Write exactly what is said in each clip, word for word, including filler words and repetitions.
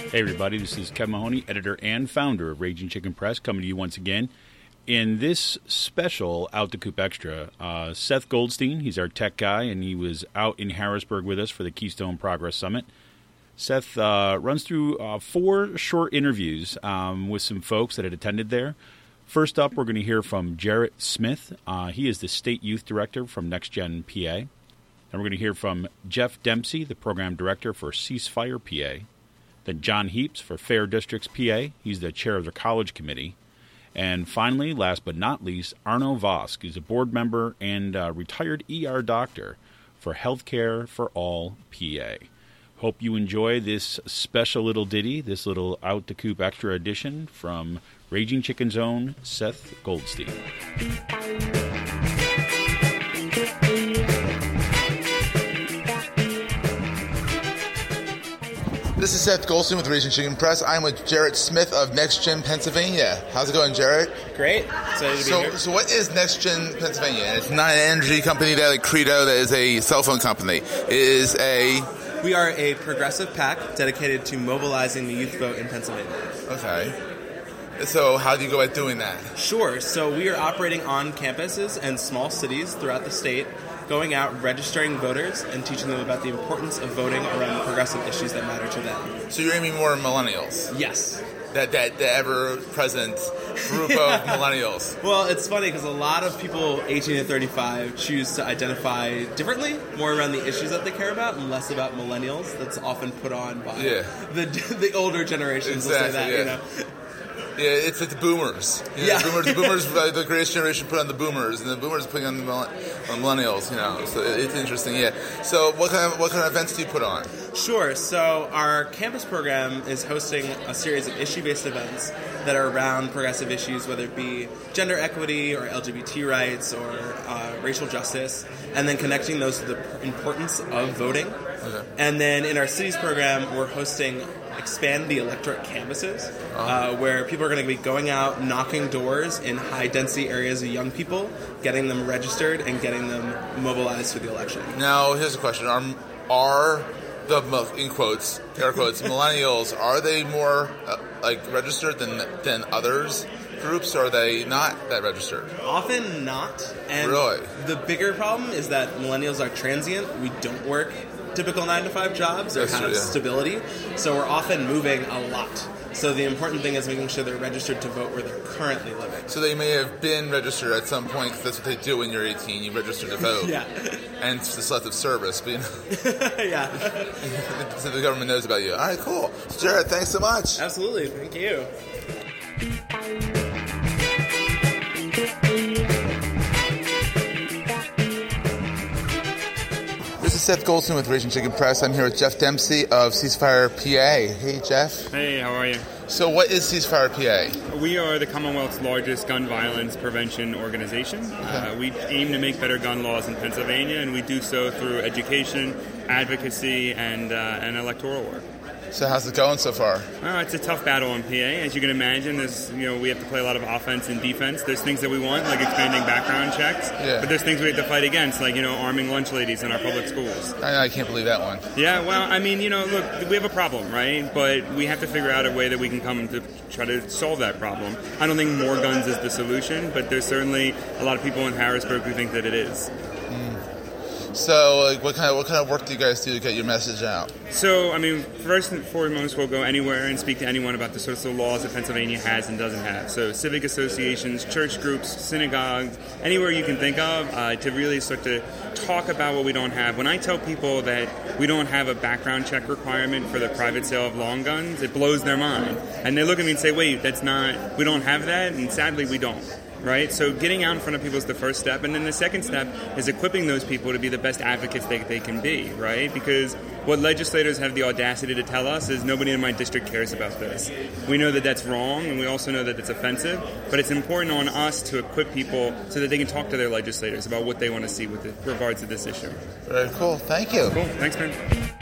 Hey everybody, this is Kevin Mahoney, editor and founder of Raging Chicken Press, coming to you once again. In this special Out the Coop Extra, uh, Seth Goldstein, he's our tech guy, and he was out in Harrisburg with us for the Keystone Progress Summit. Seth uh, runs through uh, four short interviews um, with some folks that had attended there. First up, we're going to hear from Jarrett Smith. Uh, he is the State Youth Director from NextGen P A. Then we're going to hear from Jeff Dempsey, the Program Director for Ceasefire P A. Then John Heaps for Fair Districts P A. He's the chair of the College Committee. And finally, last but not least, Arno Vosk, who's a board member and uh, retired E R doctor for Healthcare for All P A. Hope you enjoy this special little ditty, this little Out the Coop Extra edition from Raging Chicken's own Seth Goldstein. This is Seth Goldstein with Raging Chicken Press. I'm with Jarrett Smith of NextGen Pennsylvania. How's it going, Jarrett? Great. Excited to be so, here. So what is NextGen Pennsylvania? It's not an energy company that like Credo that is a cell phone company. It is a... We are a progressive PAC dedicated to mobilizing the youth vote in Pennsylvania. Okay. So how do you go about doing that? Sure. So we are operating on campuses and small cities throughout the state, going out, registering voters, and teaching them about the importance of voting around the progressive issues that matter to them. So you're aiming more at millennials? Yes. That that the ever-present group of millennials. Well, it's funny because a lot of people eighteen to thirty-five choose to identify differently, more around the issues that they care about and less about millennials. That's often put on by yeah. the the older generations. Exactly, will say that, yeah. you know. Yeah, it's like the boomers. You know, yeah. The boomers, the boomers, uh, the greatest generation put on the boomers, and the boomers putting on the millenn- on millennials. You know, so it's interesting. Yeah. So, what kind of what kind of events do you put on? Sure. So, our campus program is hosting a series of issue-based events that are around progressive issues, whether it be gender equity or L G B T rights or uh, racial justice, and then connecting those to the importance of voting. Okay. And then in our cities program, we're hosting Expand the Electorate campuses, uh-huh. uh, where people are going to be going out, knocking doors in high-density areas of young people, getting them registered, and getting them mobilized for the election. Now, here's a question. Are, are the, in quotes, air quotes, millennials, are they more, uh, like, registered than than others? Groups, or are they not that registered? Often not. And really? The bigger problem is that millennials are transient. We don't work typical nine to five jobs or That's have true, yeah. stability, so we're often moving a lot. So the important thing is making sure they're registered to vote where they're currently living. So they may have been registered at some point, because that's what they do when you're eighteen, you register to vote. yeah. And it's the selective service, but you know. yeah. So the government knows about you. All right, cool. Jarrett, thanks so much. Absolutely, thank you. This is Seth Goldstein with Raging Chicken Press. I'm here with Jeff Dempsey of Ceasefire P A. Hey, Jeff. Hey, how are you? So what is Ceasefire P A? We are the Commonwealth's largest gun violence prevention organization. Uh, we aim to make better gun laws in Pennsylvania, and we do so through education, advocacy, and, uh, and electoral work. So how's it going so far? Well, it's a tough battle in P A. As you can imagine, there's, you know, we have to play a lot of offense and defense. There's things that we want, like expanding background checks. Yeah. But there's things we have to fight against, like, you know, arming lunch ladies in our public schools. I, I can't believe that one. Yeah, well, I mean, you know, look, we have a problem, right? But we have to figure out a way that we can come to try to solve that problem. I don't think more guns is the solution, but there's certainly a lot of people in Harrisburg who think that it is. So, like, what kind of what kind of work do you guys do to get your message out? So, I mean, first and foremost, we'll go anywhere and speak to anyone about the sorts of laws that Pennsylvania has and doesn't have. So, civic associations, church groups, synagogues, anywhere you can think of, uh, to really start to talk about what we don't have. When I tell people that we don't have a background check requirement for the private sale of long guns, it blows their mind. And they look at me and say, wait, that's not, we don't have that? And sadly, we don't. Right? So getting out in front of people is the first step. And then the second step is equipping those people to be the best advocates they, they can be, right? Because what legislators have the audacity to tell us is nobody in my district cares about this. We know that that's wrong, and we also know that it's offensive, but it's important on us to equip people so that they can talk to their legislators about what they want to see with regards to this issue. Very cool. Thank you. Cool. Thanks, man.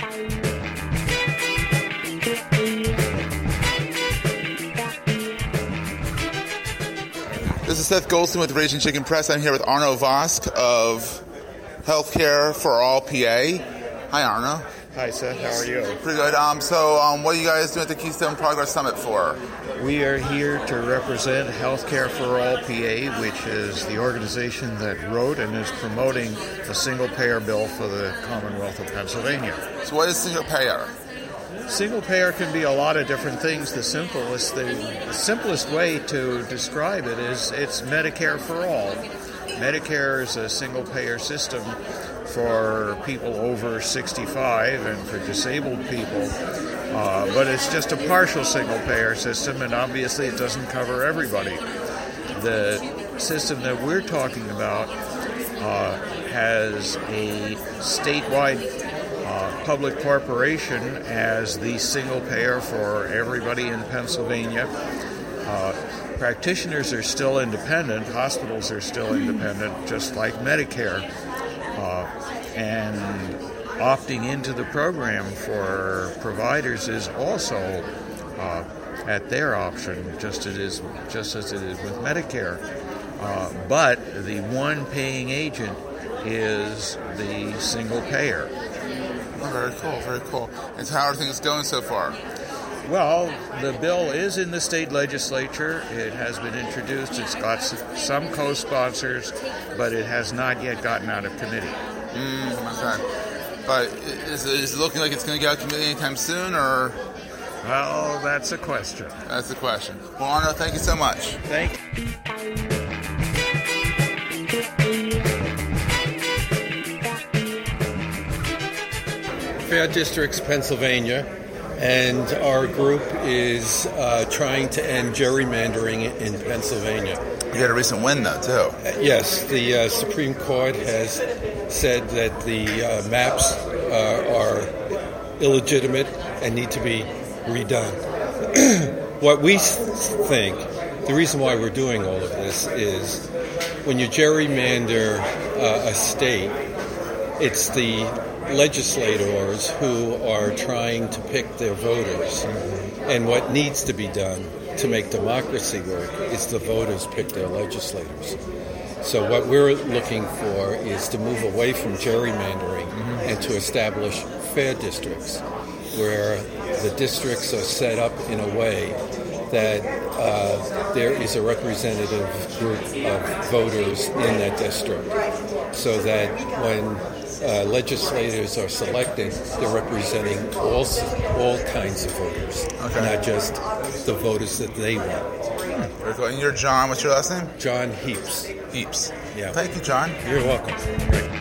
This is Seth Goldstein with Raging Chicken Press. I'm here with Arno Vosk of Healthcare for All P A. Hi, Arno. Hi, Seth. How are you? Pretty good. Um, so, um, what are you guys doing at the Keystone Progress Summit for? We are here to represent Healthcare for All P A, which is the organization that wrote and is promoting the single-payer bill for the Commonwealth of Pennsylvania. So, what is single payer? Single payer can be a lot of different things. The simplest, the, the simplest way to describe it is it's Medicare for all. Medicare is a single-payer system for people over sixty-five and for disabled people, uh, but it's just a partial single-payer system, and obviously it doesn't cover everybody. The system that we're talking about uh, has a statewide uh, public corporation as the single-payer for everybody in Pennsylvania. Uh, practitioners are still independent, hospitals are still independent, just like Medicare. Uh, and opting into the program for providers is also uh, at their option, just it is just as it is with Medicare. Uh, but the one paying agent is the single payer. Oh, very cool, very cool. And how are things going so far? Well, the bill is in the state legislature. It has been introduced. It's got some co-sponsors, but it has not yet gotten out of committee. Mm, okay. But is it, is it looking like it's going to get out of committee anytime soon, or? Well, that's a question. That's the question. Well, Arno, thank you so much. Thank you. Fair Districts, Pennsylvania, and our group is uh, trying to end gerrymandering in Pennsylvania. You had a recent win, though, too. Uh, yes, the uh, Supreme Court has said that the uh, maps uh, are illegitimate and need to be redone. What we think, the reason why we're doing all of this is when you gerrymander uh, a state, it's the legislators who are trying to pick their voters. And what needs to be done to make democracy work is the voters pick their legislators. So what we're looking for is to move away from gerrymandering mm-hmm. and to establish fair districts where the districts are set up in a way that uh, there is a representative group of voters in that district so that when Uh, legislators are selected, they're representing all all kinds of voters, okay. Not just the voters that they want. Very cool. And you're John. What's your last name? John Heaps. Heaps. Yeah. Thank you, John. You're welcome. Right.